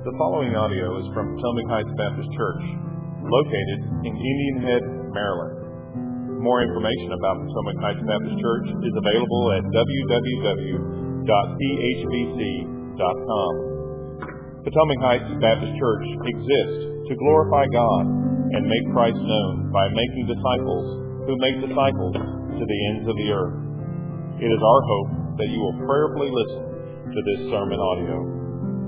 The following audio is from Potomac Heights Baptist Church, located in Indian Head, Maryland. More information about Potomac Heights Baptist Church is available at www.phbc.com. Potomac Heights Baptist Church exists to glorify God and make Christ known by making disciples who make disciples to the ends of the earth. It is our hope that you will prayerfully listen to this sermon audio.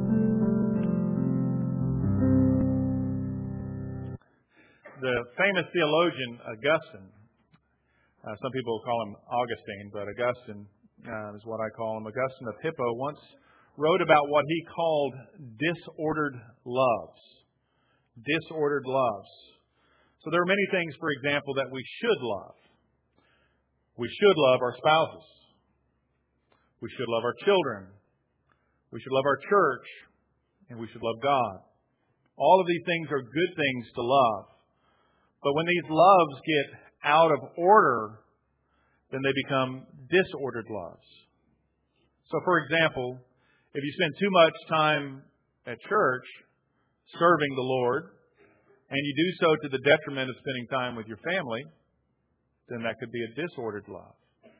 The famous theologian Augustine, some people call him Augustine, but Augustine is what I call him. Augustine of Hippo once wrote about what he called disordered loves. Disordered loves. So there are many things, for example, that we should love. We should love our spouses. We should love our children. We should love our church. And we should love God. All of these things are good things to love. But when these loves get out of order, then they become disordered loves. So, for example, if you spend too much time at church serving the Lord, and you do so to the detriment of spending time with your family, then that could be a disordered love.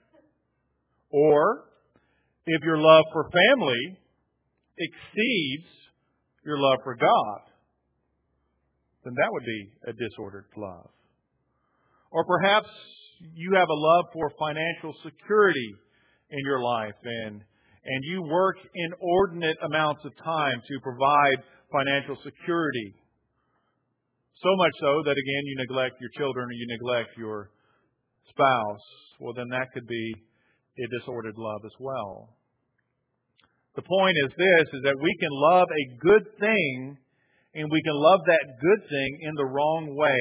Or, if your love for family exceeds your love for God, then that would be a disordered love. Or perhaps you have a love for financial security in your life and you work inordinate amounts of time to provide financial security. So much so that, again, you neglect your children or you neglect your spouse. Well, then that could be a disordered love as well. The point is this, is that we can love a good thing and we can love that good thing in the wrong way.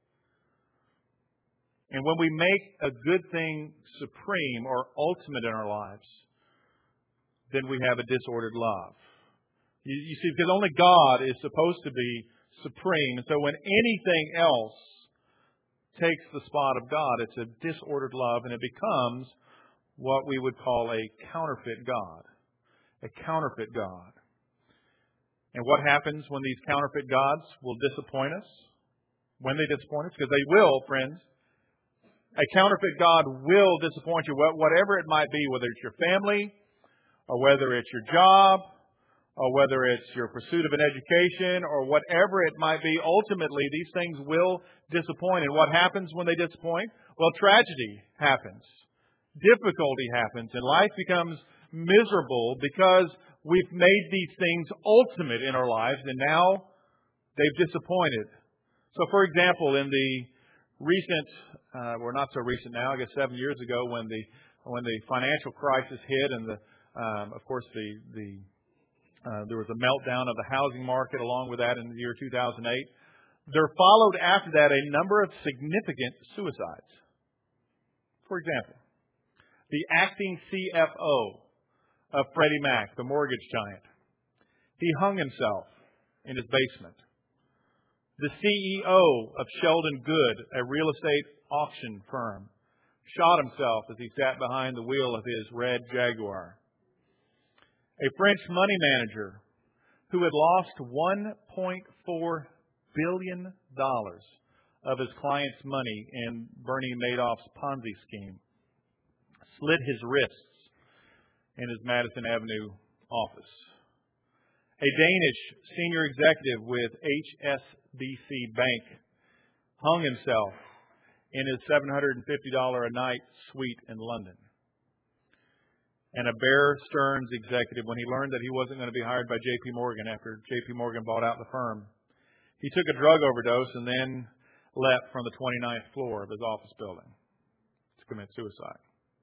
And when we make a good thing supreme or ultimate in our lives, then we have a disordered love. You see, because only God is supposed to be supreme. And so when anything else takes the spot of God, it's a disordered love, and it becomes what we would call a counterfeit God. A counterfeit God. And what happens when these counterfeit gods will disappoint us? When they disappoint us? Because they will, friends. A counterfeit God will disappoint you, whatever it might be, whether it's your family, or whether it's your job, or whether it's your pursuit of an education, or whatever it might be. Ultimately, these things will disappoint. And what happens when they disappoint? Well, tragedy happens. Difficulty happens. And life becomes miserable because we've made these things ultimate in our lives, and now they've disappointed. So, for example, in the recent, not so recent now, I guess 7 years ago, when the financial crisis hit, and of course there was a meltdown of the housing market along with that in the year 2008. There followed after that a number of significant suicides. For example, the acting CFO of Freddie Mac, the mortgage giant. He hung himself in his basement. The CEO of Sheldon Good, a real estate auction firm, shot himself as he sat behind the wheel of his red Jaguar. A French money manager who had lost $1.4 billion of his clients' money in Bernie Madoff's Ponzi scheme slit his wrists in his Madison Avenue office. A Danish senior executive with HSBC Bank hung himself in his $750 a night suite in London. And a Bear Stearns executive, when he learned that he wasn't going to be hired by J.P. Morgan after J.P. Morgan bought out the firm, he took a drug overdose and then leapt from the 29th floor of his office building to commit suicide.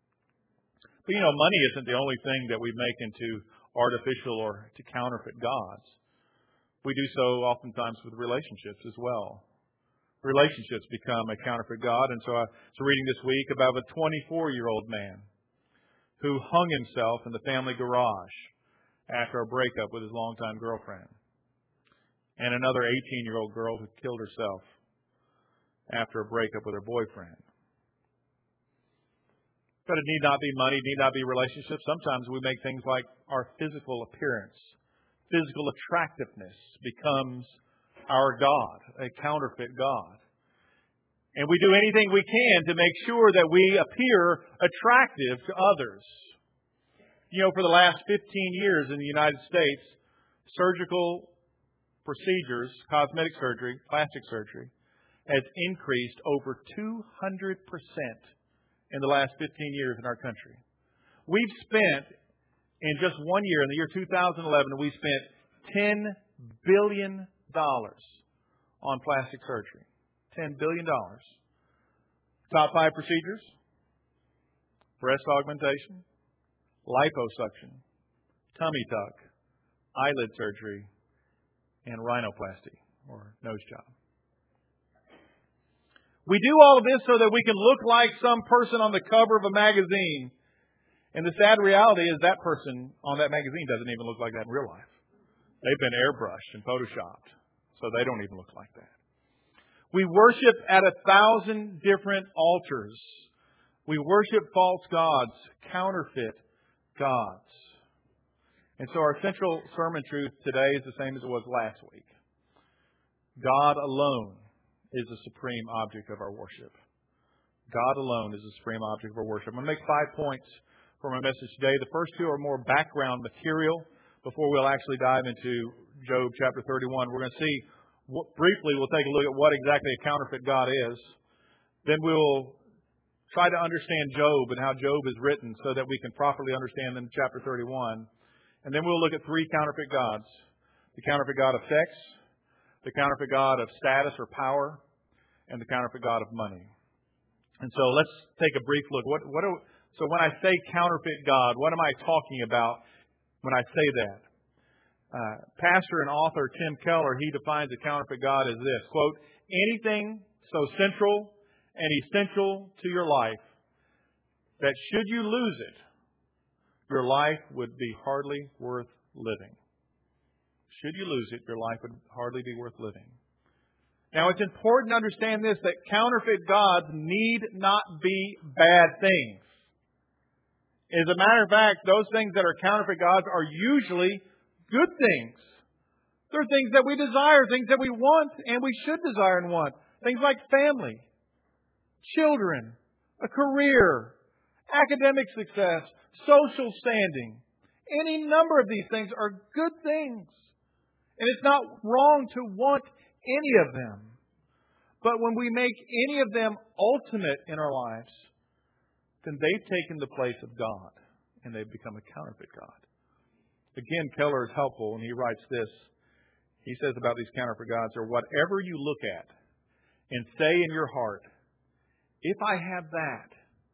But money isn't the only thing that we make into artificial or to counterfeit gods. We do so oftentimes with relationships as well. Relationships become a counterfeit god. And so I was reading this week about a 24-year-old man who hung himself in the family garage after a breakup with his longtime girlfriend. And another 18-year-old girl who killed herself after a breakup with her boyfriend. But it need not be money, need not be relationships. Sometimes we make things like our physical appearance physical attractiveness becomes our God, a counterfeit God. And we do anything we can to make sure that we appear attractive to others. You know, for the last 15 years in the United States, surgical procedures, cosmetic surgery, plastic surgery, has increased over 200% in the last 15 years in our country. We've spent, in just one year, in the year 2011, we spent $10 billion on plastic surgery. $10 billion. Top 5 procedures: breast augmentation, liposuction, tummy tuck, eyelid surgery, and rhinoplasty, or nose job. We do all of this so that we can look like some person on the cover of a magazine. And the sad reality is that person on that magazine doesn't even look like that in real life. They've been airbrushed and photoshopped, so they don't even look like that. We worship at 1,000 different altars. We worship false gods, counterfeit gods. And so our central sermon truth today is the same as it was last week. God alone is the supreme object of our worship. God alone is the supreme object of our worship. I'm going to make 5 points for my message today. The first 2 are more background material before we'll actually dive into Job chapter 31. We're going to see, briefly, we'll take a look at what exactly a counterfeit God is. Then we'll try to understand Job and how Job is written so that we can properly understand in chapter 31. And then we'll look at 3 counterfeit gods. The counterfeit god of sex, the counterfeit god of status or power, and the counterfeit god of money. And so let's take a brief look. So when I say counterfeit God, what am I talking about when I say that? Pastor and author Tim Keller, he defines a counterfeit God as this, quote, anything so central and essential to your life that should you lose it, your life would be hardly worth living. Should you lose it, your life would hardly be worth living. Now, it's important to understand this, that counterfeit gods need not be bad things. As a matter of fact, those things that are counterfeit gods are usually good things. They're things that we desire, things that we want and we should desire and want. Things like family, children, a career, academic success, social standing. Any number of these things are good things. And it's not wrong to want any of them. But when we make any of them ultimate in our lives, then they've taken the place of God and they've become a counterfeit God. Again, Keller is helpful when he writes this. He says about these counterfeit gods, or whatever you look at and say in your heart, if I have that,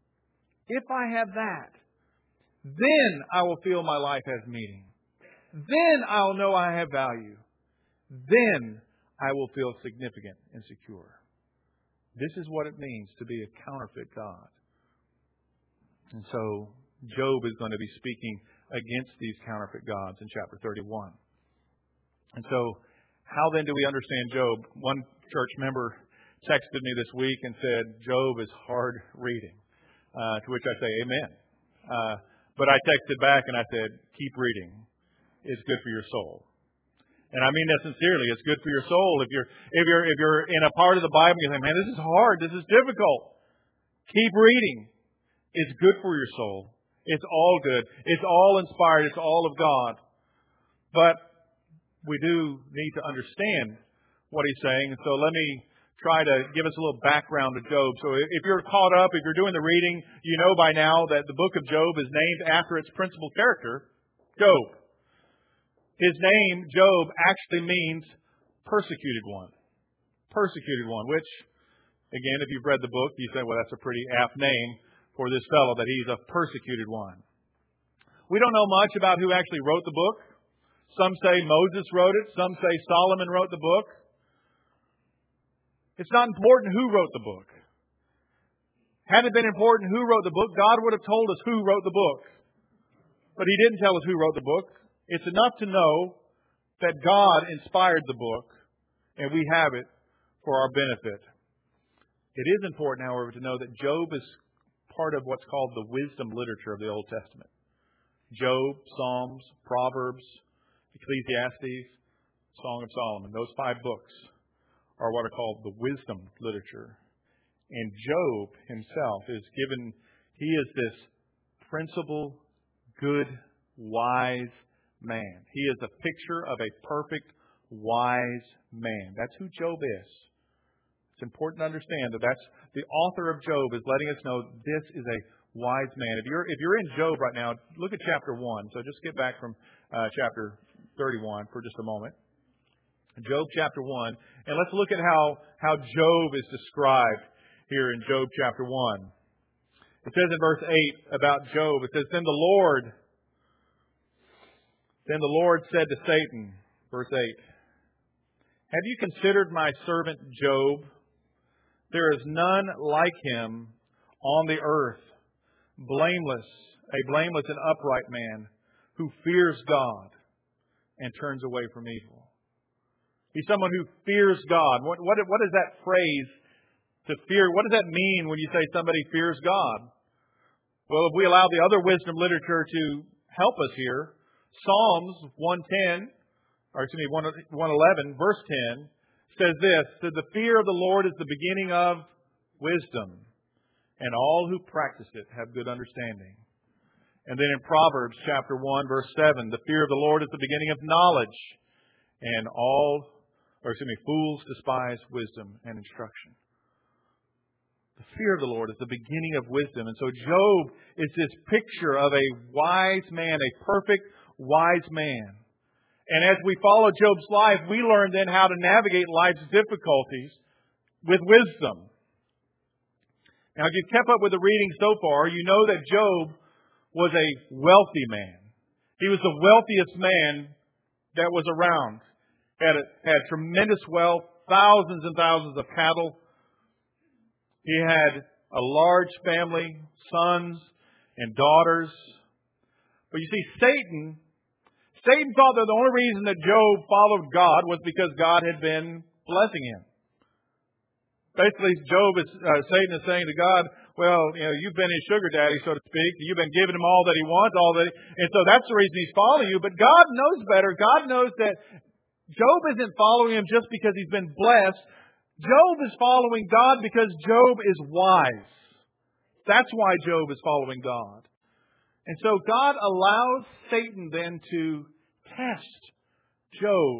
then I will feel my life has meaning. Then I'll know I have value. Then I will feel significant and secure. This is what it means to be a counterfeit God. And so Job is going to be speaking against these counterfeit gods in chapter 31. And so how then do we understand Job? One church member texted me this week and said, Job is hard reading. To which I say, amen. But I texted back and I said, keep reading. It's good for your soul. And I mean that sincerely. It's good for your soul. If you're in a part of the Bible, you say, man, this is hard. This is difficult. Keep reading. It's good for your soul. It's all good. It's all inspired. It's all of God. But we do need to understand what he's saying. So let me try to give us a little background to Job. So if you're caught up, if you're doing the reading, you know by now that the book of Job is named after its principal character, Job. His name, Job, actually means persecuted one. Persecuted one, which, again, if you've read the book, you say, well, that's a pretty apt name for this fellow, that he's a persecuted one. We don't know much about who actually wrote the book. Some say Moses wrote it. Some say Solomon wrote the book. It's not important who wrote the book. Had it been important who wrote the book, God would have told us who wrote the book. But He didn't tell us who wrote the book. It's enough to know that God inspired the book, and we have it for our benefit. It is important, however, to know that Job is part of what's called the wisdom literature of the Old Testament. Job, Psalms, Proverbs, Ecclesiastes, Song of Solomon. Those 5 books are what are called the wisdom literature. And Job himself is given, he is this principled, good, wise man. He is a picture of a perfect, wise man. That's who Job is. It's important to understand that that's the author of Job is letting us know this is a wise man. If you're in Job right now, look at chapter 1. So just get back from chapter 31 for just a moment. Job chapter 1. And let's look at how Job is described here in Job chapter 1. It says in verse 8 about Job, it says, Then the Lord said to Satan, verse 8, Have you considered my servant Job? There is none like him on the earth, a blameless and upright man who fears God and turns away from evil. He's someone who fears God. What is that phrase, to fear? What does that mean when you say somebody fears God? Well, if we allow the other wisdom literature to help us here, Psalms 111, verse 10, says this, that the fear of the Lord is the beginning of wisdom, and all who practice it have good understanding. And then in Proverbs chapter 1, verse 7, the fear of the Lord is the beginning of knowledge, and fools despise wisdom and instruction. The fear of the Lord is the beginning of wisdom. And so Job is this picture of a wise man, a perfect wise man. And as we follow Job's life, we learn then how to navigate life's difficulties with wisdom. Now, if you've kept up with the reading so far, you know that Job was a wealthy man. He was the wealthiest man that was around. Had tremendous wealth, thousands and thousands of cattle. He had a large family, sons and daughters. But you see, Satan thought that the only reason that Job followed God was because God had been blessing him. Basically, Satan is saying to God, well, you've been his sugar daddy, so to speak. You've been giving him all that he wants, and so that's the reason he's following you. But God knows better. God knows that Job isn't following him just because he's been blessed. Job is following God because Job is wise. That's why Job is following God. And so God allows Satan then to test Job.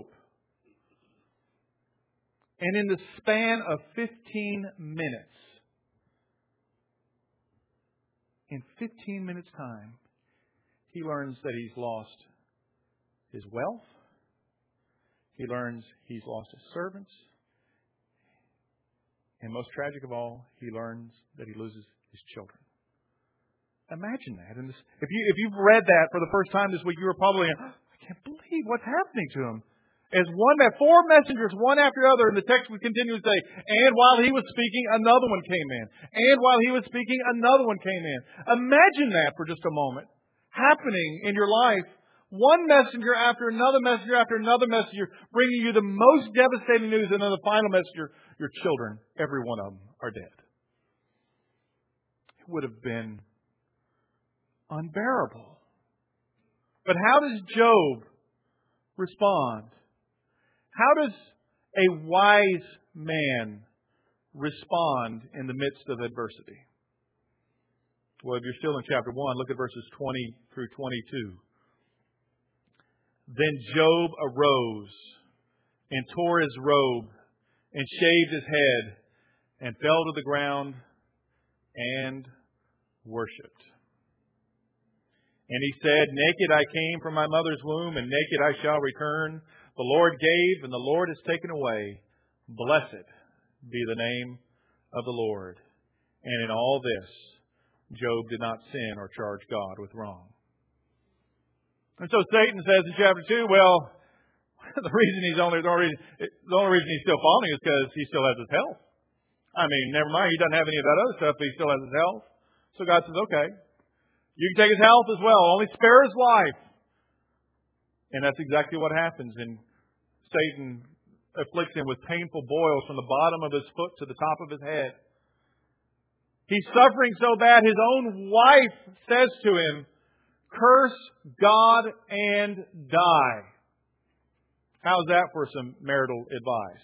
And in the span of 15 minutes, in 15 minutes' time, he learns that he's lost his wealth. He learns he's lost his servants. And most tragic of all, he learns that he loses his children. Imagine that. And if you've read that for the first time this week, you were probably, I can't believe what's happening to him. As 4 messengers, one after the other, and the text would continue to say, and while he was speaking, another one came in. And while he was speaking, another one came in. Imagine that for just a moment happening in your life. One messenger after another messenger after another messenger bringing you the most devastating news, and then the final messenger, your children, every one of them are dead. It would have been unbearable. But how does Job respond? How does a wise man respond in the midst of adversity? Well, if you're still in chapter 1, look at verses 20 through 22. Then Job arose and tore his robe and shaved his head and fell to the ground and worshipped. And he said, Naked I came from my mother's womb, and naked I shall return. The Lord gave, and the Lord has taken away. Blessed be the name of the Lord. And in all this, Job did not sin or charge God with wrong. And so Satan says in chapter 2, well, the reason he's only reason he's still following is because he still has his health. I mean, never mind, he doesn't have any of that other stuff, but he still has his health. So God says, okay, you can take his health as well, only spare his life. And that's exactly what happens. And Satan afflicts him with painful boils from the bottom of his foot to the top of his head. He's suffering so bad, his own wife says to him, curse God and die. How's that for some marital advice?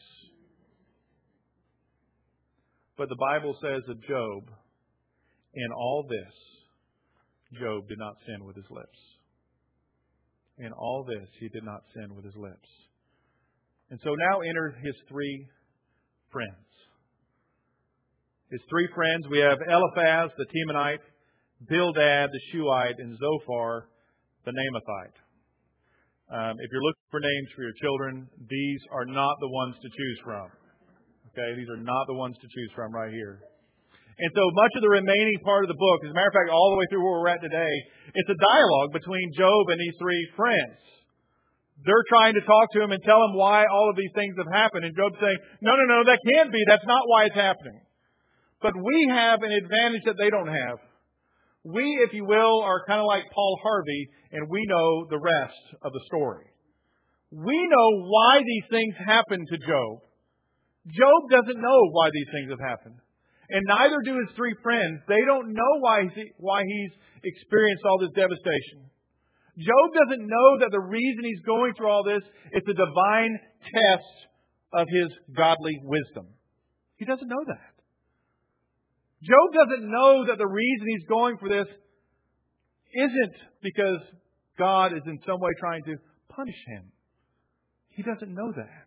But the Bible says of Job, in all this, Job did not sin with his lips. In all this, he did not sin with his lips. And so now enter his three friends. His three friends, we have Eliphaz, the Temanite, Bildad, the Shuhite, and Zophar, the Naamathite. If you're looking for names for your children, these are not the ones to choose from. Okay, these are not the ones to choose from right here. And so much of the remaining part of the book, as a matter of fact, all the way through where we're at today, it's a dialogue between Job and these three friends. They're trying to talk to him and tell him why all of these things have happened. And Job's saying, no, that can't be. That's not why it's happening. But we have an advantage that they don't have. We, if you will, are kind of like Paul Harvey, and we know the rest of the story. We know why these things happened to Job. Job doesn't know why these things have happened. And neither do his three friends. They don't know why he's experienced all this devastation. Job doesn't know that the reason he's going through all this is the divine test of his godly wisdom. He doesn't know that. Job doesn't know that the reason he's going for this isn't because God is in some way trying to punish him. He doesn't know that.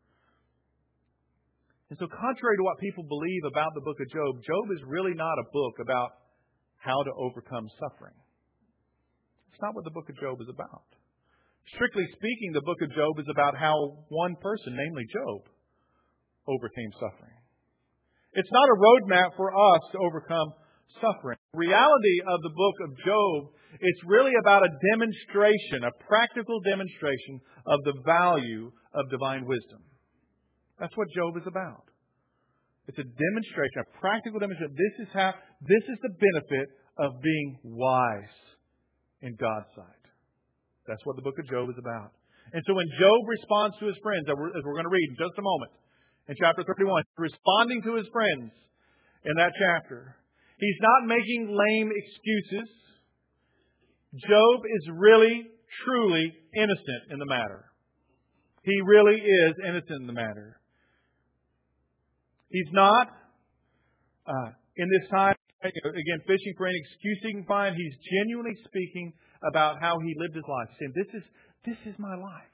And so contrary to what people believe about the book of Job, Job is really not a book about how to overcome suffering. It's not what the book of Job is about. Strictly speaking, the book of Job is about how one person, namely Job, overcame suffering. It's not a roadmap for us to overcome suffering. The reality of the book of Job, it's really about a demonstration, a practical demonstration of the value of divine wisdom. That's what Job is about. It's a demonstration, a practical demonstration. This is the benefit of being wise in God's sight. That's what the book of Job is about. And so when Job responds to his friends, as we're going to read in just a moment, in chapter 31, responding to his friends in that chapter, he's not making lame excuses. Job is really, truly innocent in the matter. He really is innocent in the matter. He's not, in this time, again, fishing for any excuse he can find. He's genuinely speaking about how he lived his life. He's saying, this is my life.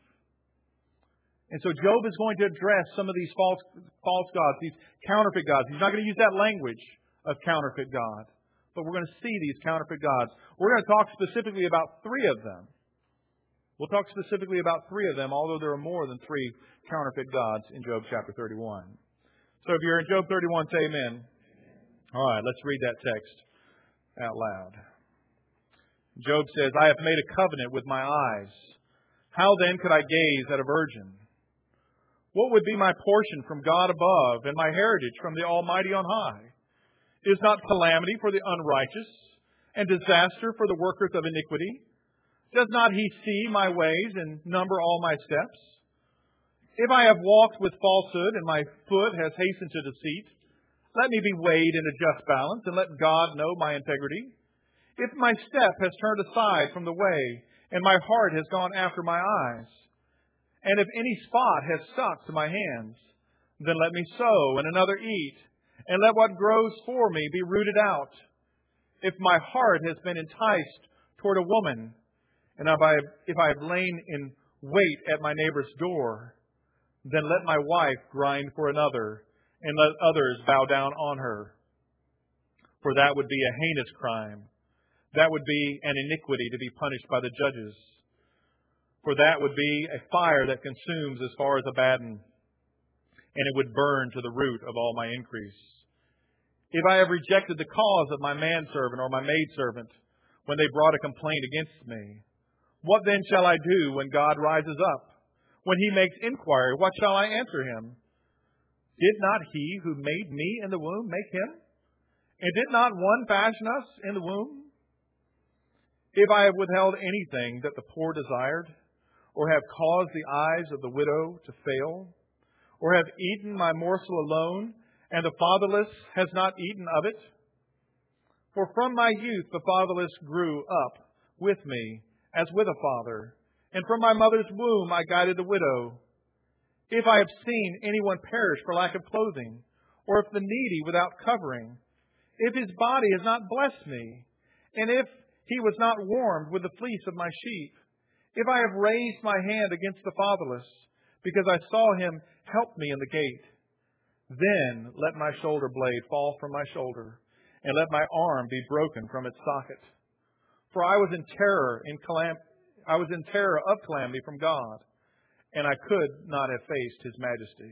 And so Job is going to address some of these false gods, these counterfeit gods. He's not going to use that language of counterfeit God. But we're going to see these counterfeit gods. We're going to talk specifically about three of them. We'll talk specifically about three of them, although there are more than three counterfeit gods in Job chapter 31. So if you're in Job 31, say amen. All right, let's read that text out loud. Job says, I have made a covenant with my eyes. How then could I gaze at a virgin? What would be my portion from God above and my heritage from the Almighty on high? Is not calamity for the unrighteous and disaster for the workers of iniquity? Does not He see my ways and number all my steps? If I have walked with falsehood and my foot has hastened to deceit, let me be weighed in a just balance and let God know my integrity. If my step has turned aside from the way and my heart has gone after my eyes, and if any spot has stuck to my hands, then let me sow and another eat, and let what grows for me be rooted out. If my heart has been enticed toward a woman, and if I have lain in wait at my neighbor's door, then let my wife grind for another, and let others bow down on her. For that would be a heinous crime. That would be an iniquity to be punished by the judges. For that would be a fire that consumes as far as Abaddon, and it would burn to the root of all my increase. If I have rejected the cause of my manservant or my maidservant when they brought a complaint against me, what then shall I do when God rises up? When He makes inquiry, what shall I answer Him? Did not He who made me in the womb make him? And did not one fashion us in the womb? If I have withheld anything that the poor desired, or have caused the eyes of the widow to fail, or have eaten my morsel alone, and the fatherless has not eaten of it? For from my youth the fatherless grew up with me as with a father, and from my mother's womb I guided the widow. If I have seen anyone perish for lack of clothing, or if the needy without covering, if his body has not blessed me, and if he was not warmed with the fleece of my sheep, if I have raised my hand against the fatherless, because I saw him help me in the gate, then let my shoulder blade fall from my shoulder, and let my arm be broken from its socket. For I was in terror of calamity from God, and I could not have faced His majesty.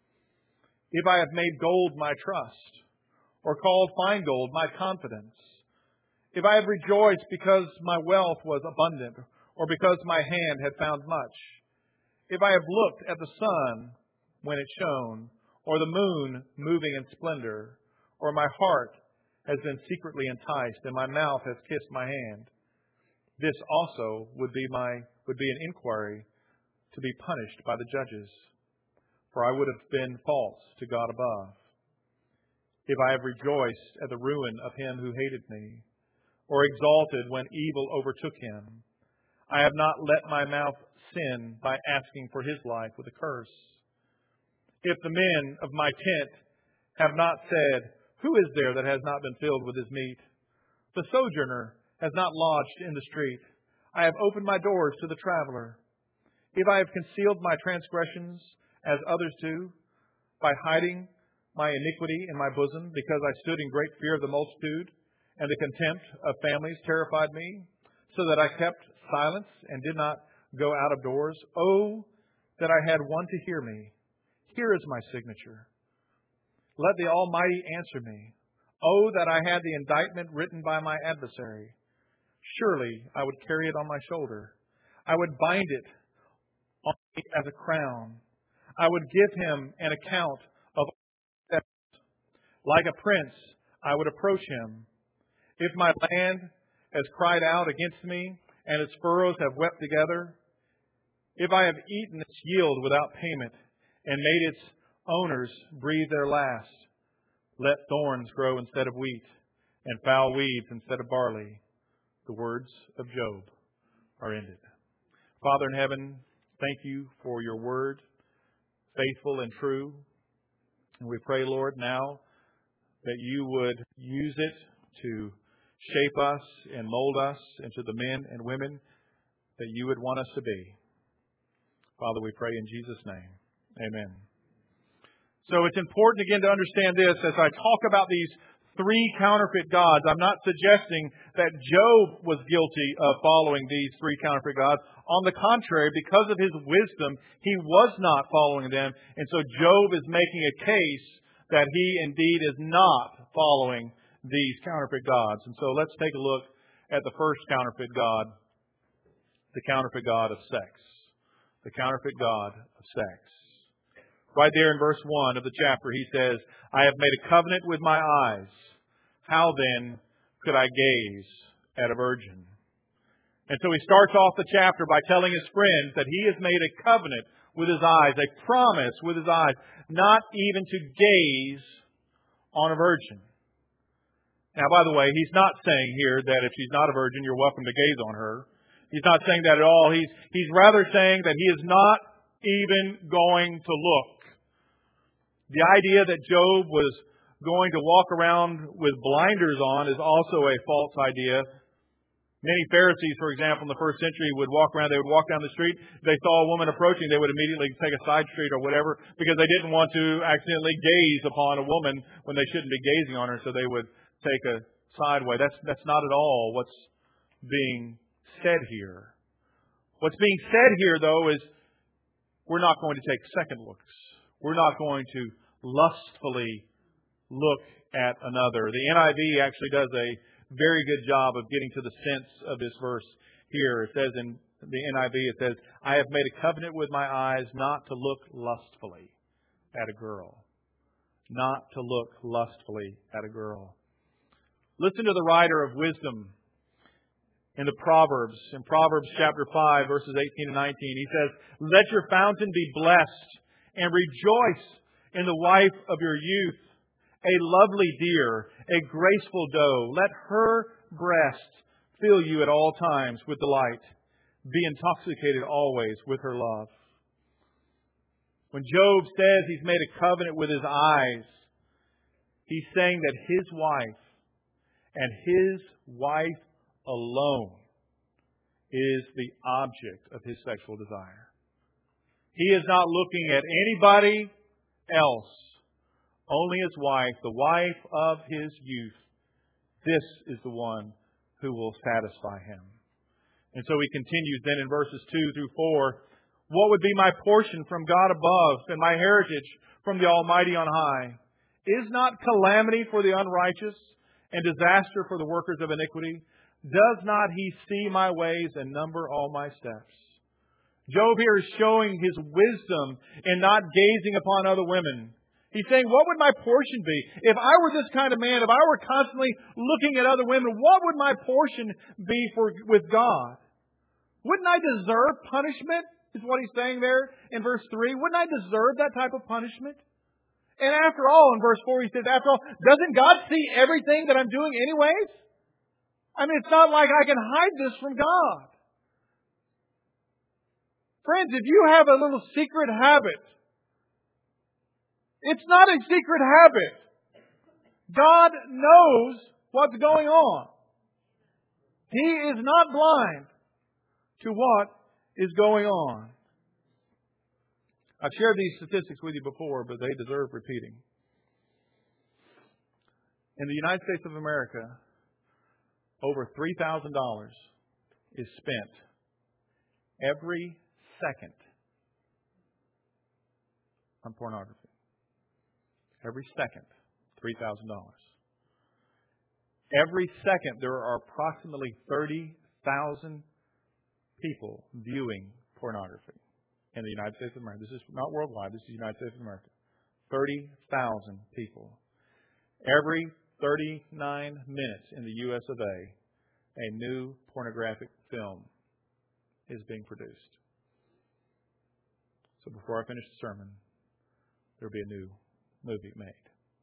If I have made gold my trust, or called fine gold my confidence, if I have rejoiced because my wealth was abundant, or because my hand had found much, if I have looked at the sun when it shone, or the moon moving in splendor, or my heart has been secretly enticed, and my mouth has kissed my hand, this also would be an inquiry to be punished by the judges, for I would have been false to God above. If I have rejoiced at the ruin of him who hated me, or exalted when evil overtook him, I have not let my mouth sin by asking for his life with a curse. If the men of my tent have not said, who is there that has not been filled with his meat? The sojourner has not lodged in the street. I have opened my doors to the traveler. If I have concealed my transgressions as others do, by hiding my iniquity in my bosom, because I stood in great fear of the multitude, and the contempt of families terrified me, so that I kept silence and did not go out of doors. Oh, that I had one to hear me. Here is my signature. Let the Almighty answer me. Oh, that I had the indictment written by my adversary. Surely I would carry it on my shoulder. I would bind it on me as a crown. I would give him an account of all. Like a prince, I would approach him. If my land has cried out against me, and its furrows have wept together, if I have eaten its yield without payment, and made its owners breathe their last, let thorns grow instead of wheat, and foul weeds instead of barley. The words of Job are ended. Father in heaven, thank you for your word, faithful and true. And we pray, Lord, now that you would use it to shape us and mold us into the men and women that you would want us to be. Father, we pray in Jesus' name. Amen. So it's important again to understand this as I talk about these three counterfeit gods. I'm not suggesting that Job was guilty of following these three counterfeit gods. On the contrary, because of his wisdom, he was not following them. And so Job is making a case that he indeed is not following these counterfeit gods. And so let's take a look at the first counterfeit god, the counterfeit god of sex. The counterfeit god of sex. Right there in verse 1 of the chapter, he says, I have made a covenant with my eyes. How then could I gaze at a virgin? And so he starts off the chapter by telling his friends that he has made a covenant with his eyes, a promise with his eyes, not even to gaze on a virgin. Now, by the way, he's not saying here that if she's not a virgin, you're welcome to gaze on her. He's not saying that at all. He's rather saying that he is not even going to look. The idea that Job was going to walk around with blinders on is also a false idea. Many Pharisees, for example, in the first century would walk around, they would walk down the street, they saw a woman approaching, they would immediately take a side street or whatever because they didn't want to accidentally gaze upon a woman when they shouldn't be gazing on her, so they would take a sideway. That's not at all what's being said here. What's being said here, though, is we're not going to take second looks. We're not going to lustfully look at another. The NIV actually does a very good job of getting to the sense of this verse here. It says in the NIV, it says, I have made a covenant with my eyes not to look lustfully at a girl. Not to look lustfully at a girl. Listen to the writer of wisdom in the Proverbs. In Proverbs chapter 5, verses 18 and 19, he says, let your fountain be blessed and rejoice in the wife of your youth, a lovely deer, a graceful doe. Let her breast fill you at all times with delight. be intoxicated always with her love. When Job says he's made a covenant with his eyes, he's saying that his wife and his wife alone is the object of his sexual desire. He is not looking at anybody else, only his wife, the wife of his youth. This is the one who will satisfy him. And so he continues then in verses 2 through 4. What would be my portion from God above and my heritage from the Almighty on high? Is not calamity for the unrighteous and disaster for the workers of iniquity? Does not He see my ways and number all my steps? Job here is showing his wisdom in not gazing upon other women. He's saying, what would my portion be? If I were this kind of man, if I were constantly looking at other women, what would my portion be with God? Wouldn't I deserve punishment? Is what he's saying there in verse 3. Wouldn't I deserve that type of punishment? And after all, in verse 4, he says, after all, doesn't God see everything that I'm doing anyways? I mean, it's not like I can hide this from God. Friends, if you have a little secret habit, it's not a secret habit. God knows what's going on. He is not blind to what is going on. I've shared these statistics with you before, but they deserve repeating. In the United States of America, over $3,000 is spent every second on pornography. Every second, $3,000. Every second, there are approximately 30,000 people viewing pornography in the United States of America. This is not worldwide. This is the United States of America. 30,000 people. Every 39 minutes in the U.S. of a new pornographic film is being produced. So before I finish the sermon, there will be a new movie made.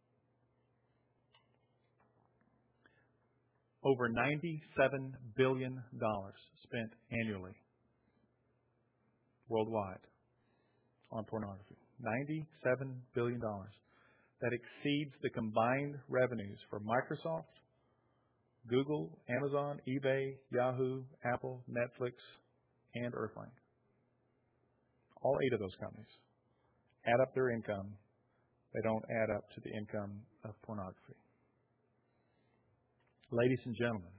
Over $97 billion spent annually worldwide on pornography. $97 billion. That exceeds the combined revenues for Microsoft, Google, Amazon, eBay, Yahoo, Apple, Netflix, and Earthlink. All 8 of those companies add up their income. They don't add up to the income of pornography. Ladies and gentlemen,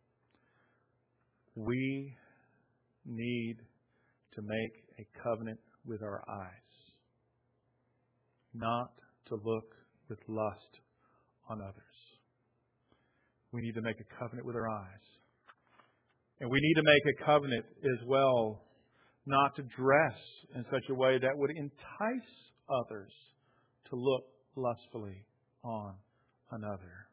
we need to make a covenant with our eyes, not to look with lust on others. We need to make a covenant with our eyes. And we need to make a covenant as well not to dress in such a way that would entice others to look lustfully on another.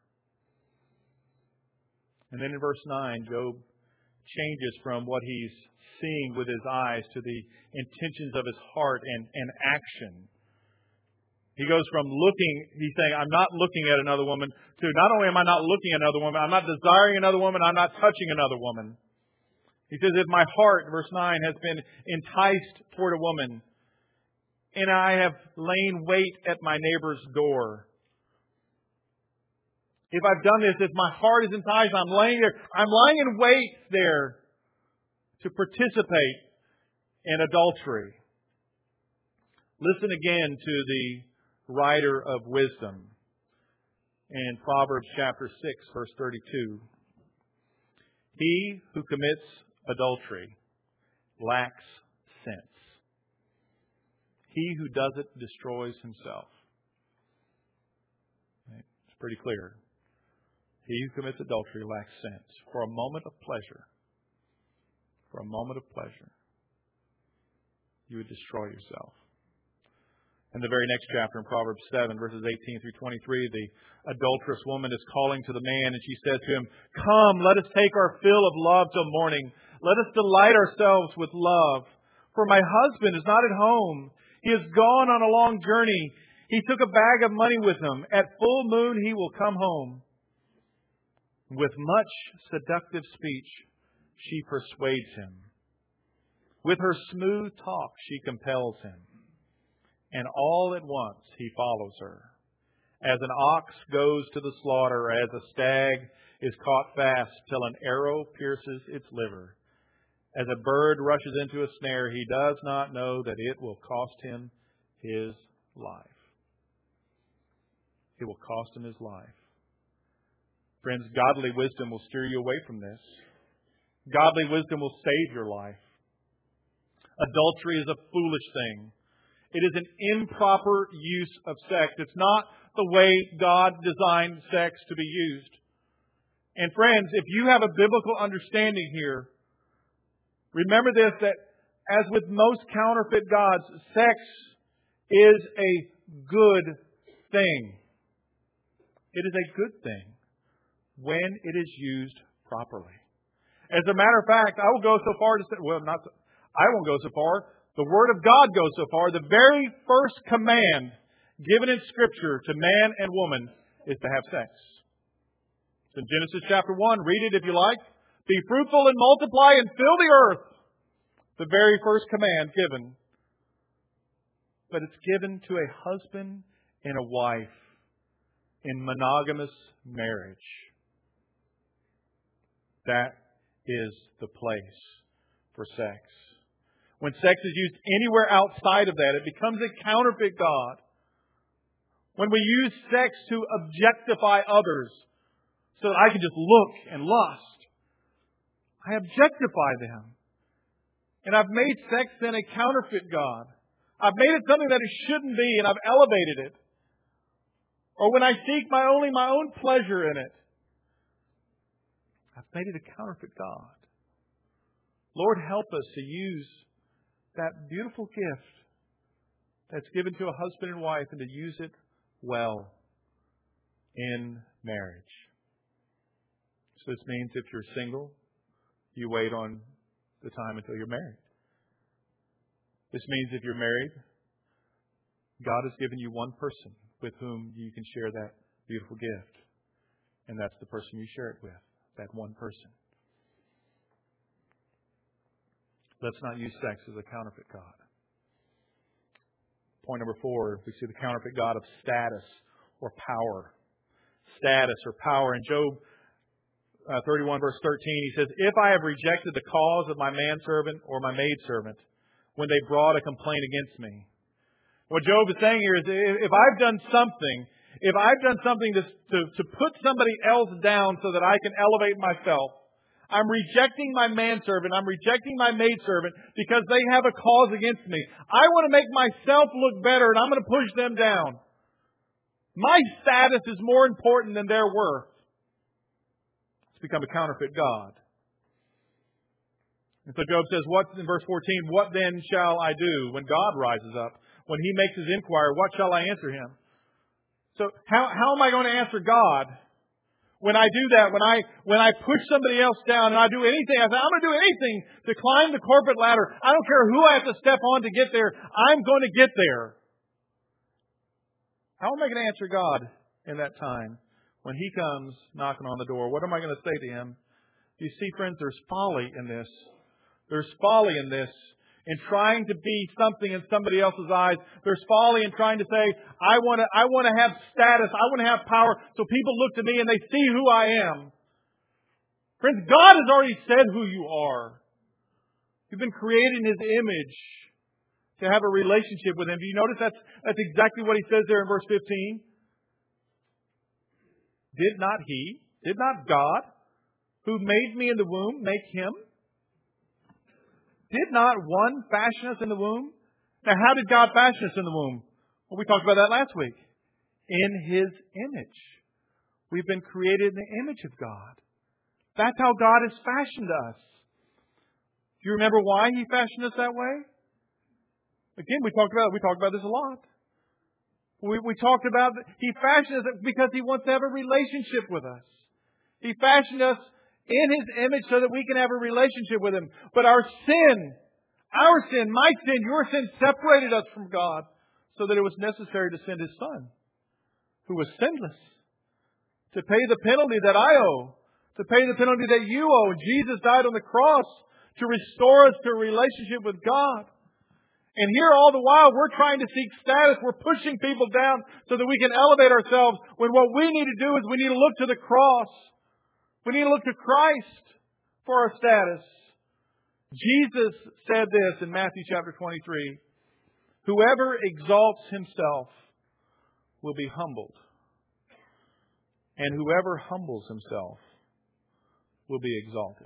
And then in verse 9, Job changes from what he's seeing with his eyes to the intentions of his heart and action. He goes from looking, he's saying, I'm not looking at another woman, to not only am I not looking at another woman, I'm not desiring another woman, I'm not touching another woman. He says, if my heart, verse 9, has been enticed toward a woman, and I have lain wait at my neighbor's door. If I've done this, if my heart is enticed, I'm laying there, I'm lying in wait there to participate in adultery. Listen again to the writer of wisdom in Proverbs chapter 6, verse 32. He who commits adultery lacks sense. He who does it destroys himself. Right? It's pretty clear. He who commits adultery lacks sense. For a moment of pleasure, you would destroy yourself. In the very next chapter, in Proverbs 7, verses 18 through 23, the adulterous woman is calling to the man, and she said to him, come, let us take our fill of love till morning. Let us delight ourselves with love. For my husband is not at home. He has gone on a long journey. He took a bag of money with him. At full moon he will come home. With much seductive speech, she persuades him. With her smooth talk she compels him, and all at once he follows her. As an ox goes to the slaughter, as a stag is caught fast till an arrow pierces its liver. As a bird rushes into a snare, he does not know that it will cost him his life. It will cost him his life. Friends, godly wisdom will steer you away from this. Godly wisdom will save your life. Adultery is a foolish thing. It is an improper use of sex. It's not the way God designed sex to be used. And friends, if you have a biblical understanding here, remember this, that as with most counterfeit gods, sex is a good thing. It is a good thing when it is used properly. As a matter of fact, I will go so far to say, I won't go so far. The Word of God goes so far. The very first command given in Scripture to man and woman is to have sex. It's in Genesis chapter 1. Read it if you like. Be fruitful and multiply and fill the earth. The very first command given. But it's given to a husband and a wife in monogamous marriage. That is the place for sex. When sex is used anywhere outside of that, it becomes a counterfeit god. When we use sex to objectify others so that I can just look and lust, I objectify them. And I've made sex then a counterfeit god. I've made it something that it shouldn't be, and I've elevated it. Or when I seek my own pleasure in it, I've made it a counterfeit god. Lord, help us to use that beautiful gift that's given to a husband and wife and to use it well in marriage. So this means if you're single, you wait on the time until you're married. This means if you're married, God has given you one person with whom you can share that beautiful gift. And that's the person you share it with, that one person. Let's not use sex as a counterfeit god. Point number 4, we see the counterfeit god of status or power. Status or power. In Job 31 verse 13, he says, "If I have rejected the cause of my manservant or my maidservant when they brought a complaint against me." What Job is saying here is, if I've done something to put somebody else down so that I can elevate myself, I'm rejecting my manservant, I'm rejecting my maidservant because they have a cause against me. I want to make myself look better and I'm going to push them down. My status is more important than their worth. It's become a counterfeit god. And so Job says, in verse 14, "What then shall I do when God rises up? When He makes His inquiry, what shall I answer Him?" So how am I going to answer God? When I do that, when I push somebody else down and I do anything, I say, I'm going to do anything to climb the corporate ladder. I don't care who I have to step on to get there. I'm going to get there. How am I going to answer God in that time when He comes knocking on the door? What am I going to say to Him? You see, friends, there's folly in this. There's folly in this. In trying to be something in somebody else's eyes. There's folly in trying to say, I want to have status. I want to have power so people look to me and they see who I am. Friends, God has already said who you are. You've been created in His image to have a relationship with Him. Do you notice that's exactly what He says there in verse 15? Did not God, who made me in the womb, make him? Did not one fashion us in the womb? Now, how did God fashion us in the womb? Well, we talked about that last week. In His image. We've been created in the image of God. That's how God has fashioned us. Do you remember why He fashioned us that way? Again, we talked about this a lot. We talked about He fashioned us because He wants to have a relationship with us. He fashioned us in His image so that we can have a relationship with Him. But our sin, my sin, your sin separated us from God so that it was necessary to send His Son, who was sinless, to pay the penalty that I owe, to pay the penalty that you owe. Jesus died on the cross to restore us to a relationship with God. And here all the while we're trying to seek status. We're pushing people down so that we can elevate ourselves, when what we need to do is we need to look to the cross. We need to look to Christ for our status. Jesus said this in Matthew chapter 23. Whoever exalts himself will be humbled. And whoever humbles himself will be exalted.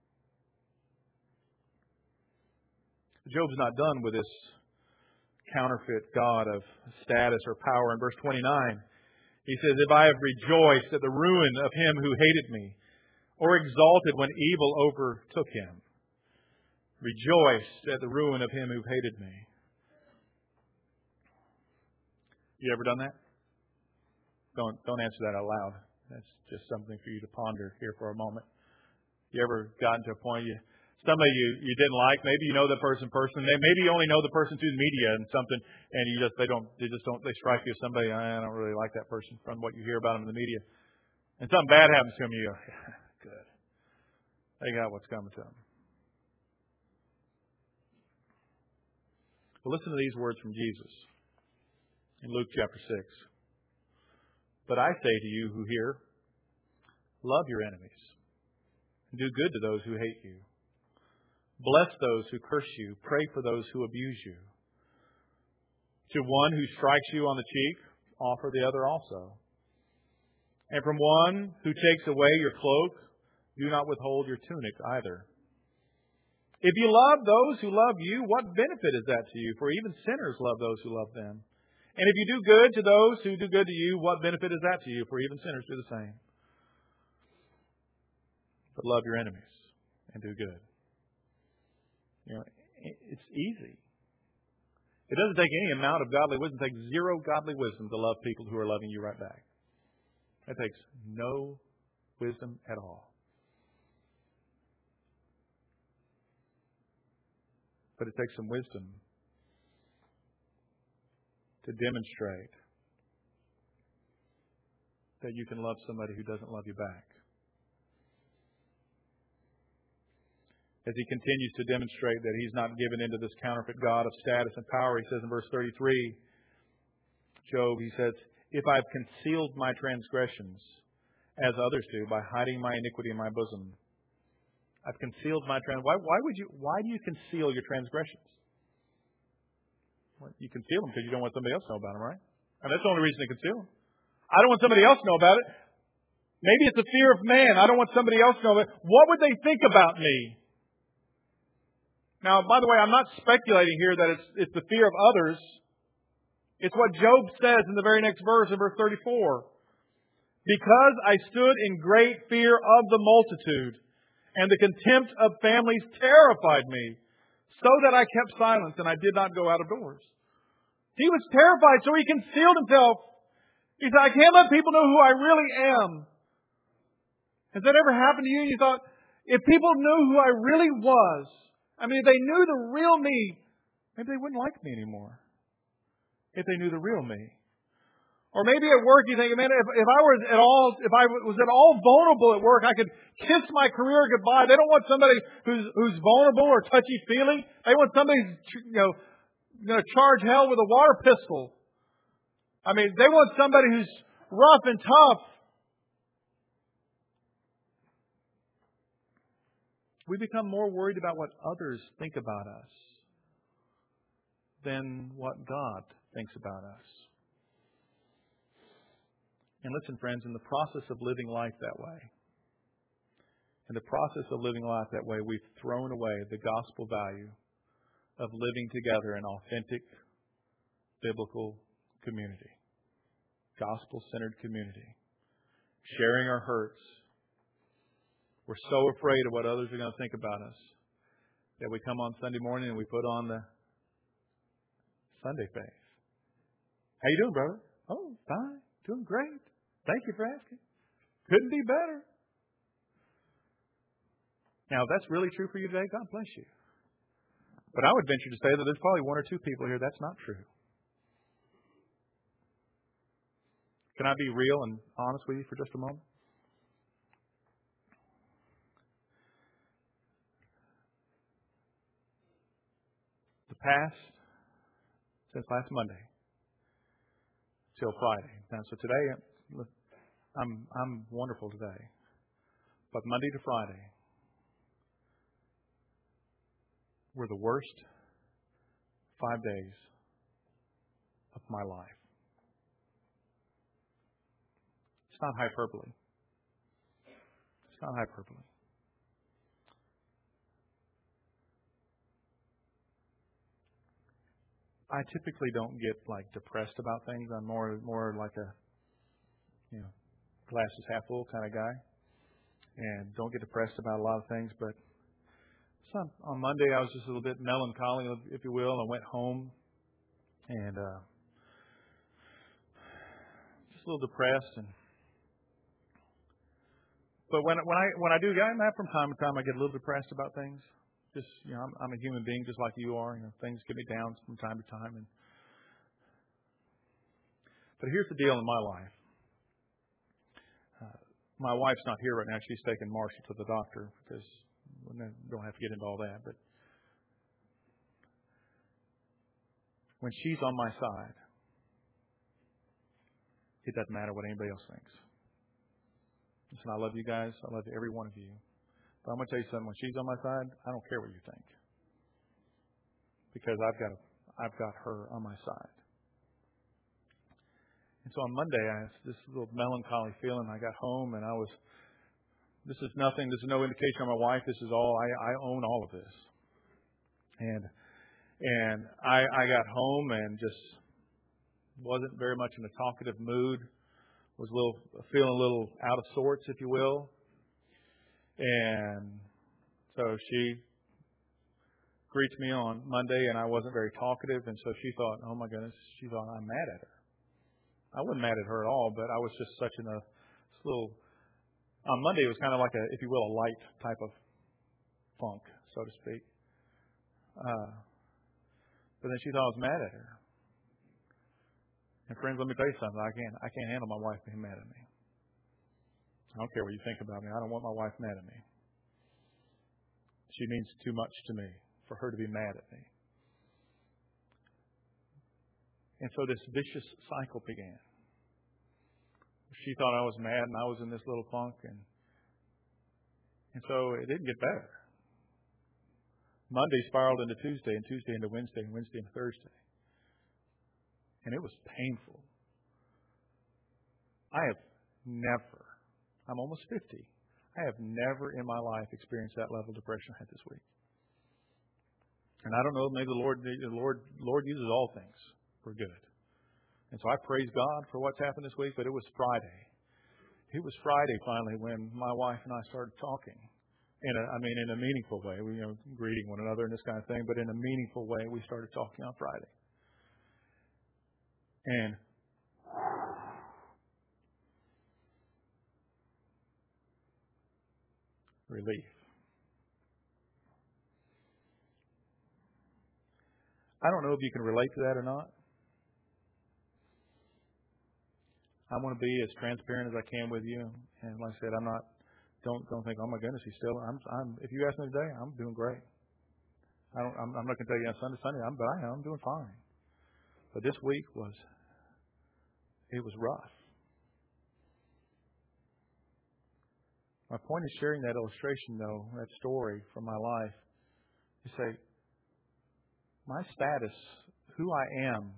Job's not done with this counterfeit God of status or power. In verse 29, he says, if I have rejoiced at the ruin of him who hated me, or exalted when evil overtook him. Rejoiced at the ruin of him who hated me. You ever done that? Don't answer that out loud. That's just something for you to ponder here for a moment. You ever gotten to a point somebody you didn't like, maybe you know the person personally, maybe you only know the person through the media and something, and they strike you as somebody, I don't really like that person from what you hear about them in the media. And something bad happens to them, you go, good. They got what's coming to them. Well, listen to these words from Jesus in Luke chapter 6. But I say to you who hear, love your enemies, and do good to those who hate you. Bless those who curse you. Pray for those who abuse you. To one who strikes you on the cheek, offer the other also. And from one who takes away your cloak, do not withhold your tunic either. If you love those who love you, what benefit is that to you? For even sinners love those who love them. And if you do good to those who do good to you, what benefit is that to you? For even sinners do the same. But love your enemies and do good. It's easy. It doesn't take any amount of godly wisdom. It takes zero godly wisdom to love people who are loving you right back. It takes no wisdom at all. But it takes some wisdom to demonstrate that you can love somebody who doesn't love you back. As he continues to demonstrate that he's not given into this counterfeit God of status and power, he says in verse 33, Job, he says, if I've concealed my transgressions, as others do, by hiding my iniquity in my bosom. I've concealed my transgressions. Why do you conceal your transgressions? Well, you conceal them because you don't want somebody else to know about them, right? And that's the only reason to conceal them. I don't want somebody else to know about it. Maybe it's the fear of man. I don't want somebody else to know about it. What would they think about me? Now, by the way, I'm not speculating here that it's the fear of others. It's what Job says in the very next verse, in verse 34. Because I stood in great fear of the multitude, and the contempt of families terrified me, so that I kept silence and I did not go out of doors. He was terrified, so he concealed himself. He said, I can't let people know who I really am. Has that ever happened to you? You thought, if people knew who I really was, if they knew the real me, maybe they wouldn't like me anymore. If they knew the real me. Or maybe at work you think, man, if I was at all vulnerable at work, I could kiss my career goodbye. They don't want somebody who's vulnerable or touchy-feely. They want somebody who's going to charge hell with a water pistol. They want somebody who's rough and tough. We become more worried about what others think about us than what God thinks about us. And listen, friends, in the process of living life that way, we've thrown away the gospel value of living together in authentic biblical community, gospel-centered community, sharing our hurts. We're so afraid of what others are going to think about us that we come on Sunday morning and we put on the Sunday face. How you doing, brother? Oh, fine. Doing great. Thank you for asking. Couldn't be better. Now, if that's really true for you today, God bless you. But I would venture to say that there's probably one or two people here that's not true. Can I be real and honest with you for just a moment? passed since last Monday till Friday. Now, so today, I'm wonderful today. But Monday to Friday were the worst 5 days of my life. It's not hyperbole. It's not hyperbole. I typically don't get depressed about things. I'm more like a glass is half full kind of guy, and don't get depressed about a lot of things. But on Monday I was just a little bit melancholy, if you will. I went home and just a little depressed. But when I do, from time to time I get a little depressed about things. Just I'm a human being just like you are. Things get me down from time to time. But here's the deal in my life. My wife's not here right now. She's taking Marshall to the doctor because we don't have to get into all that. But when she's on my side, it doesn't matter what anybody else thinks. Listen, I love you guys. I love every one of you. But I'm going to tell you something. When she's on my side, I don't care what you think, because I've got her on my side. And so on Monday, I had this little melancholy feeling. I got home and this is nothing. This is no indication of my wife. This is all, I own all of this. And I got home and just wasn't very much in a talkative mood. Was feeling a little out of sorts, if you will. And so she greets me on Monday, and I wasn't very talkative, and so she thought, oh my goodness, she thought I'm mad at her. I wasn't mad at her at all, but I was just such in a little. On Monday, it was kind of like if you will, a light type of funk, so to speak. But then she thought I was mad at her. And friends, let me tell you something. I can't handle my wife being mad at me. I don't care what you think about me. I don't want my wife mad at me. She means too much to me for her to be mad at me. And so this vicious cycle began. She thought I was mad and I was in this little funk. And so it didn't get better. Monday spiraled into Tuesday, and Tuesday into Wednesday, and Wednesday into Thursday. And it was painful. I have never, I'm almost 50. I have never in my life experienced that level of depression I had this week. And I don't know, maybe the Lord uses all things for good. And so I praise God for what's happened this week, but it was Friday. It was Friday finally when my wife and I started talking. In a meaningful way. We, greeting one another and this kind of thing, but in a meaningful way, we started talking on Friday. And relief. I don't know if you can relate to that or not. I want to be as transparent as I can with you. And like I said, I'm not. Don't think, oh my goodness, he's still. If you ask me today, I'm doing great. I'm not going to tell you on Sunday. I'm doing fine. But this week was rough. My point is sharing that illustration, though, that story from my life. You say, my status, who I am,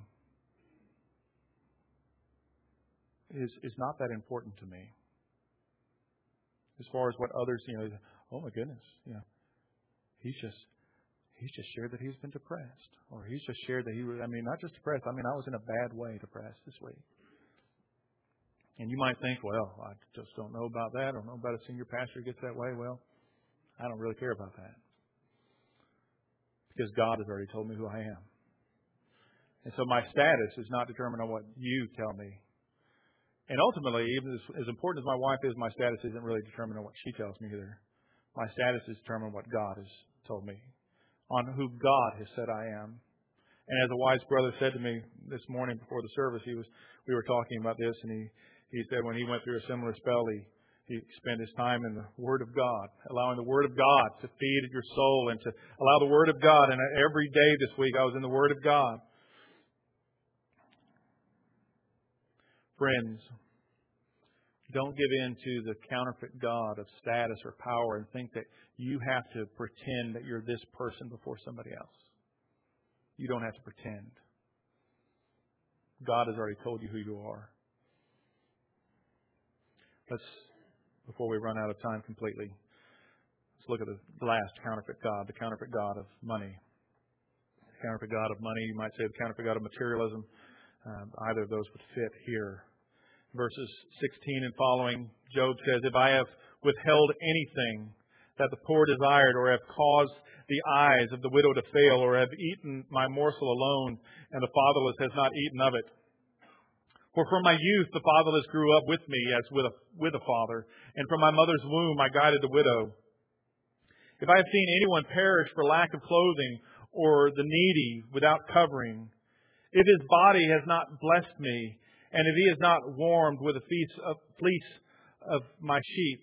is not that important to me. As far as what others, oh my goodness, he's just shared that he's been depressed, or he's just shared that he was. Not just depressed. I was in a bad way depressed this week. And you might think, well, I just don't know about that. I don't know about a senior pastor who gets that way. Well, I don't really care about that, because God has already told me who I am. And so my status is not determined on what you tell me. And ultimately, even as important as my wife is, my status isn't really determined on what she tells me either. My status is determined on what God has told me, on who God has said I am. And as a wise brother said to me this morning before the service, we were talking about this, and he said when he went through a similar spell, He spent his time in the Word of God, allowing the Word of God to feed your soul and to allow the Word of God. And every day this week I was in the Word of God. Friends, don't give in to the counterfeit God of status or power and think that you have to pretend that you're this person before somebody else. You don't have to pretend. God has already told you who you are. Before we run out of time completely, let's look at the last counterfeit God, the counterfeit God of money. The counterfeit God of money, you might say the counterfeit God of materialism. Either of those would fit here. Verses 16 and following, Job says, if I have withheld anything that the poor desired, or have caused the eyes of the widow to fail, or have eaten my morsel alone, and the fatherless has not eaten of it. For from my youth the fatherless grew up with me as with a father, and from my mother's womb I guided the widow. If I have seen anyone perish for lack of clothing, or the needy without covering, if his body has not blessed me, and if he has not warmed with a fleece of my sheep,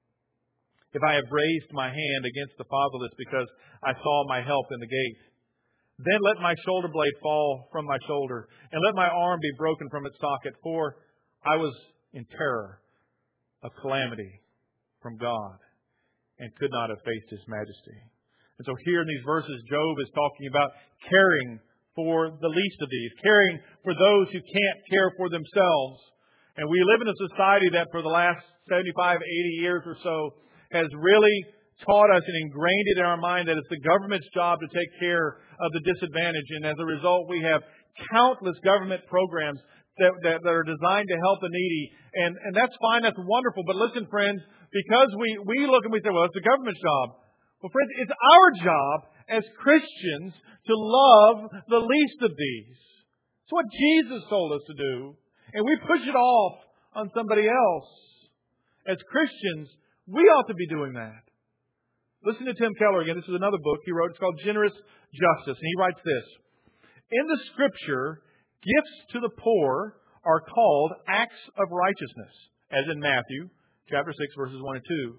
if I have raised my hand against the fatherless because I saw my help in the gate, then let my shoulder blade fall from my shoulder, and let my arm be broken from its socket, for I was in terror of calamity from God, and could not have faced His majesty. And so here in these verses, Job is talking about caring for the least of these, caring for those who can't care for themselves. And we live in a society that for the last 75, 80 years or so has really taught us and ingrained it in our mind that it's the government's job to take care of the disadvantaged. And as a result, we have countless government programs that are designed to help the needy. And that's fine, that's wonderful. But listen, friends, because we look and we say, well, it's the government's job. Well, friends, it's our job as Christians to love the least of these. It's what Jesus told us to do. And we push it off on somebody else. As Christians, we ought to be doing that. Listen to Tim Keller again. This is another book he wrote. It's called Generous Justice. And he writes this. In the Scripture, gifts to the poor are called acts of righteousness, as in Matthew chapter 6, verses 1 and 2.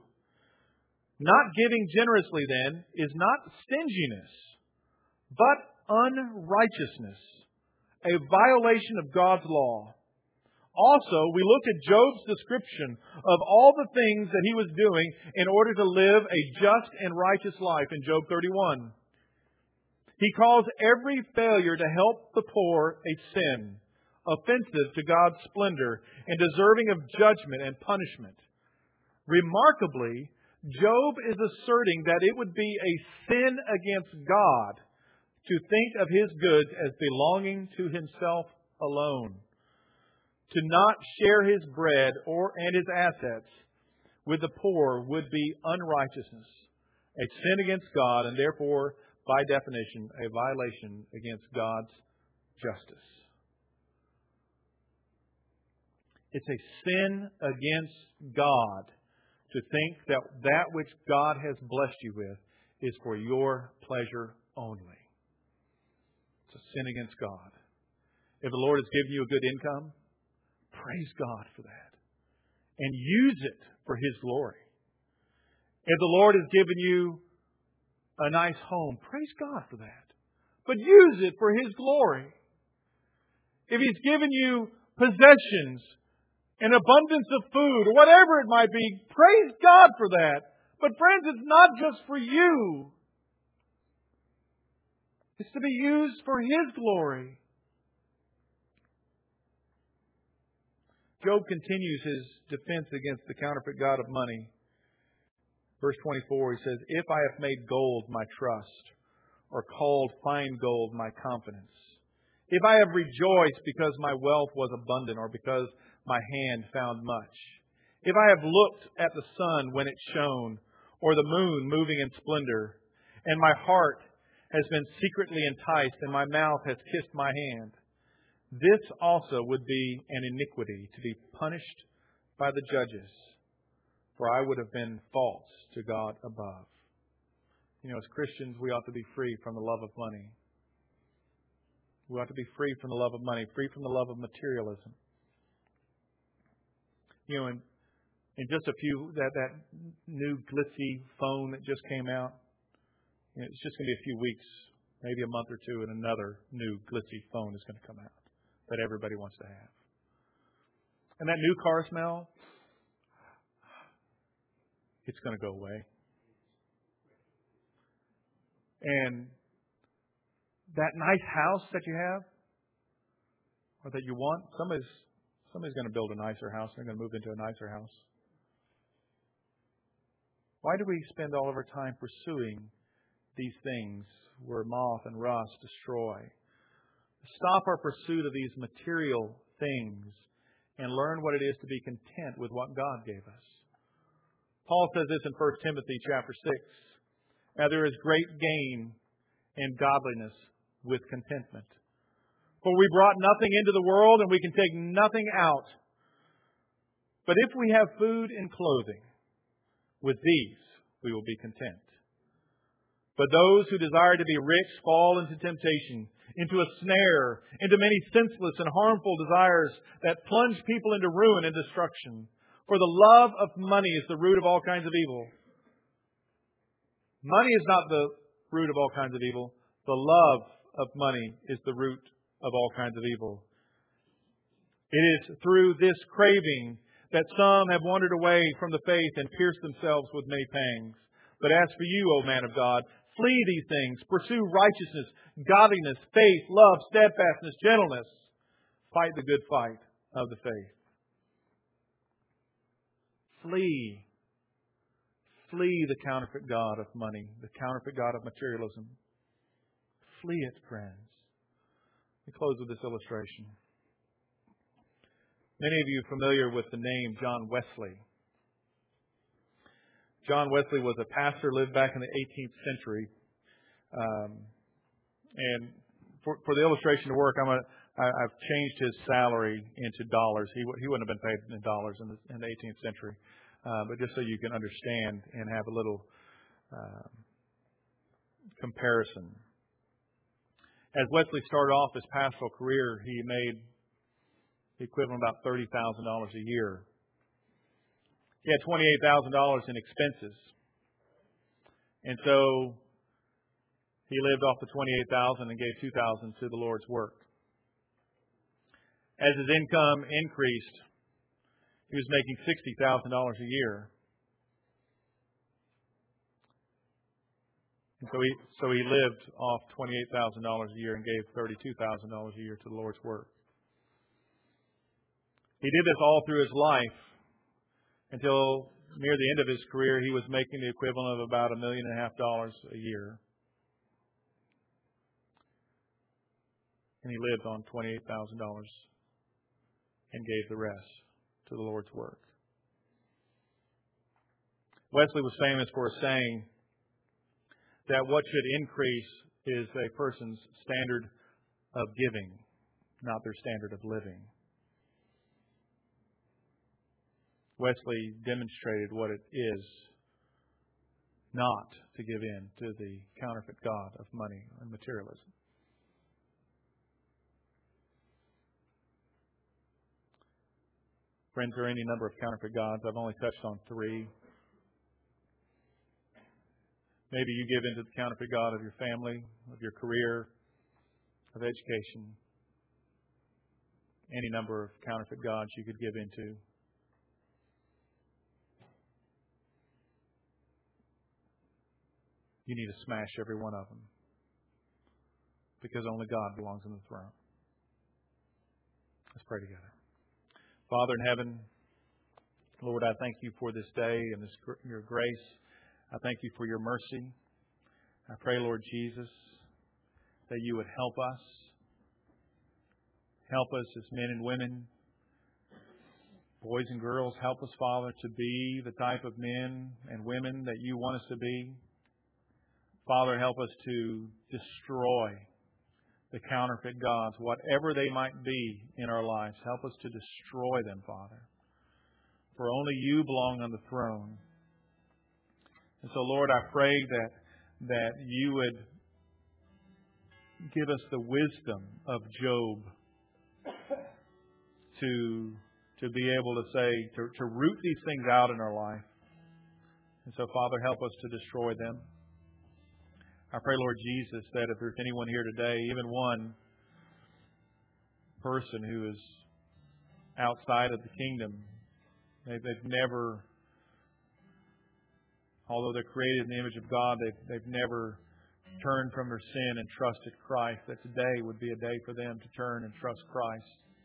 Not giving generously, then, is not stinginess, but unrighteousness, a violation of God's law. Also, we looked at Job's description of all the things that he was doing in order to live a just and righteous life in Job 31. He calls every failure to help the poor a sin, offensive to God's splendor, and deserving of judgment and punishment. Remarkably, Job is asserting that it would be a sin against God to think of his goods as belonging to himself alone. To not share his bread and his assets with the poor would be unrighteousness, a sin against God, and therefore, by definition, a violation against God's justice. It's a sin against God to think that which God has blessed you with is for your pleasure only. It's a sin against God. If the Lord has given you a good income, praise God for that. And use it for His glory. If the Lord has given you a nice home, praise God for that. But use it for His glory. If He's given you possessions, an abundance of food, or whatever it might be, praise God for that. But friends, it's not just for you. It's to be used for His glory. Job continues his defense against the counterfeit god of money. Verse 24, he says, if I have made gold my trust, or called fine gold my confidence, if I have rejoiced because my wealth was abundant, or because my hand found much, if I have looked at the sun when it shone, or the moon moving in splendor, and my heart has been secretly enticed, and my mouth has kissed my hand, this also would be an iniquity to be punished by the judges, for I would have been false to God above. You know, as Christians, we ought to be free from the love of money. We ought to be free from the love of money, free from the love of materialism. You know, in in just a few, that new glitzy phone that just came out, it's just going to be a few weeks, maybe a month or two, and another new glitzy phone is going to come out that everybody wants to have. And that new car smell, it's going to go away. And that nice house that you have, or that you want, somebody's going to build a nicer house. They're going to move into a nicer house. Why do we spend all of our time pursuing these things where moth and rust destroy? Stop our pursuit of these material things and learn what it is to be content with what God gave us. Paul says this in 1 Timothy chapter 6. Now there is great gain in godliness with contentment. For we brought nothing into the world, and we can take nothing out. But if we have food and clothing, with these we will be content. But those who desire to be rich fall into temptation, into a snare, into many senseless and harmful desires that plunge people into ruin and destruction. For the love of money is the root of all kinds of evil. Money is not the root of all kinds of evil. The love of money is the root of all kinds of evil. It is through this craving that some have wandered away from the faith and pierced themselves with many pangs. But as for you, O man of God, flee these things. Pursue righteousness, godliness, faith, love, steadfastness, gentleness. Fight the good fight of the faith. Flee. Flee the counterfeit god of money, the counterfeit god of materialism. Flee it, friends. We close with this illustration. Many of you are familiar with the name John Wesley. John Wesley was a pastor, lived back in the 18th century. And for the illustration to work, I've changed his salary into dollars. He wouldn't have been paid in dollars in the 18th century. But just so you can understand and have a little comparison. As Wesley started off his pastoral career, he made the equivalent of about $30,000 a year. He had $28,000 in expenses. And so he lived off the $28,000 and gave $2,000 to the Lord's work. As his income increased, he was making $60,000 a year. And so he lived off $28,000 a year and gave $32,000 a year to the Lord's work. He did this all through his life until near the end of his career, he was making the equivalent of about $1.5 million a year. And he lived on $28,000 and gave the rest to the Lord's work. Wesley was famous for saying that what should increase is a person's standard of giving, not their standard of living. Wesley demonstrated what it is not to give in to the counterfeit god of money and materialism. Friends, there are any number of counterfeit gods. I've only touched on 3. Maybe you give into the counterfeit god of your family, of your career, of education. Any number of counterfeit gods you could give into. You need to smash every one of them. Because only God belongs on the throne. Let's pray together. Father in heaven, Lord, I thank you for this day and your grace. I thank you for your mercy. I pray, Lord Jesus, that you would help us. Help us as men and women, boys and girls. Help us, Father, to be the type of men and women that you want us to be. Father, help us to destroy the counterfeit gods, whatever they might be in our lives. Help us to destroy them, Father. For only you belong on the throne. And so, Lord, I pray that you would give us the wisdom of Job to to be able to say, to root these things out in our life. And so, Father, help us to destroy them. I pray, Lord Jesus, that if there's anyone here today, even one person who is outside of the kingdom, they've never, although they're created in the image of God, they've never turned from their sin and trusted Christ, that today would be a day for them to turn and trust Christ.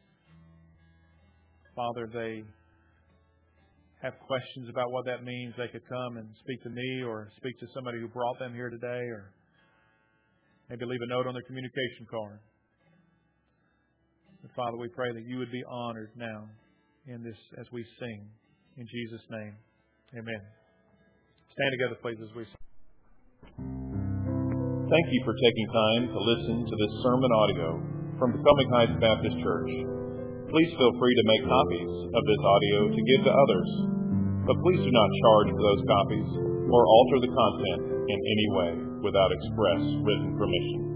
Father, they have questions about what that means, they could come and speak to me or speak to somebody who brought them here today, or maybe leave a note on their communication card. But Father, we pray that you would be honored now in this as we sing. In Jesus' name, amen. Stand together, please, as we sing. Thank you for taking time to listen to this sermon audio from Becoming Heights Baptist Church. Please feel free to make copies of this audio to give to others, but please do not charge for those copies or alter the content in any way without express written permission.